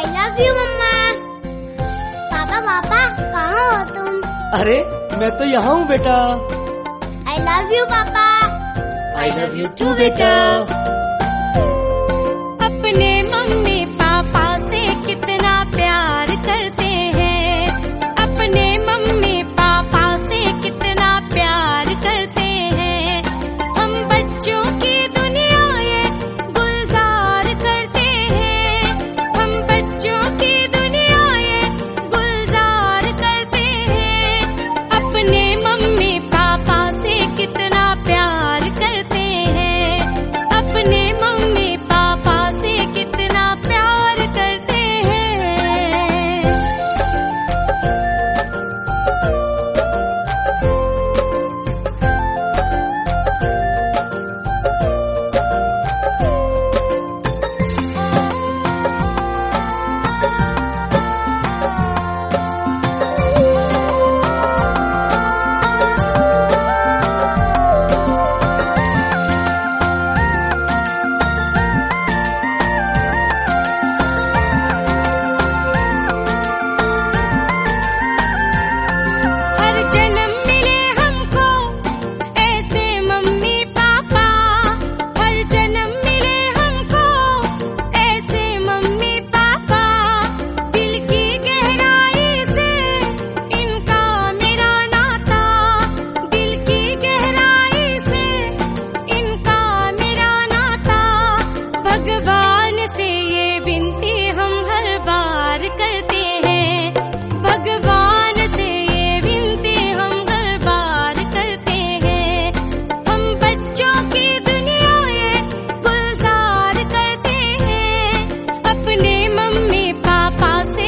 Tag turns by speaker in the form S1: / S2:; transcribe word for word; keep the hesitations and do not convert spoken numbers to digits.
S1: I love you मम्मा। पापा पापा कहाँ हो तुम?
S2: अरे मैं तो यहाँ हूँ बेटा।
S1: आई लव यू पापा।
S2: आई लव यू टू बेटा।
S3: अपने मम्मी पापा से कितना प्यार करते हैं, अपने मम्मी पापा से कितना प्यार करते हैं। हम बच्चों की दुनिया ये गुलजार करते हैं, हम बच्चों की दुनिया ये गुलजार करते हैं। अपने मम्मी पापा से कितना प्यार करते हैं, अपने मम्मी पापा से कितना प्यार करते हैं। हर जन्म मिले हमको ऐसे मम्मी पापा, हर जन्म मिले हमको ऐसे मम्मी पापा। दिल की गहराई से इनका मेरा नाता, दिल की गहराई से इनका मेरा नाता। भगवान से ये विनती हम हर बार करते हैं, भगवान से ये विनती हम हर बार करते हैं। हम बच्चों की दुनिया ये गुलजार करते हैं, अपने मम्मी पापा से